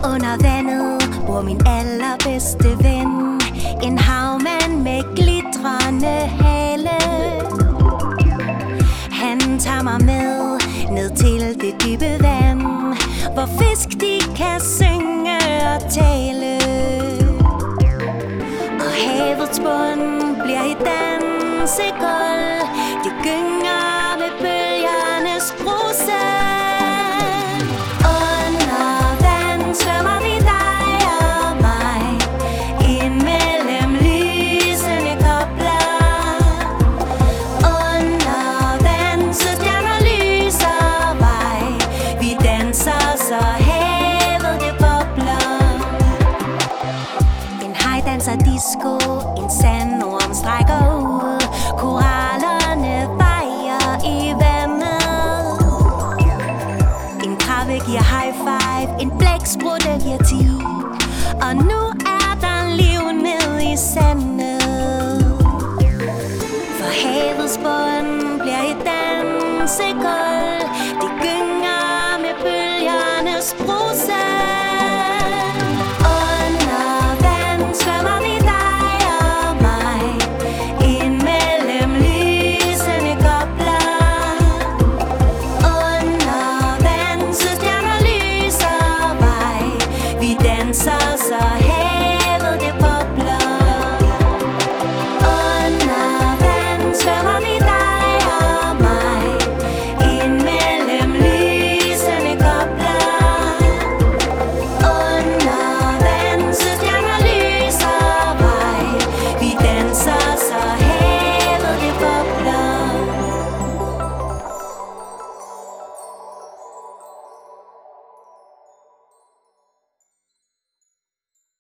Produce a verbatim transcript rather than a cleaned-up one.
Under vandet bor min allerbedste ven, en havmand med glitrende hale. Han tager mig med ned til det dybe vand, hvor fisk de kan synge og tale. Og havets bund bliver i dansegulv, det gynger med bølgernes bruse. Under vand svømmer vi dig og mig, ind mellem lysende kobler. Under vand så stjerner lyser vej, vi danser så havet det bobler. En haj danser disco, en sandorm strækker ud, korallerne vejer i vandet. En krabbe giver high five, en blæksprutte giver ti, og nu er der liv ned i sandet. For havets bund bliver et dansegulv, det gynger med bølgernes bruse. Under vand svømmer vi dig og mig, ind mellem lysende kobler. Under vand så stjerner lyser vej, vi danser så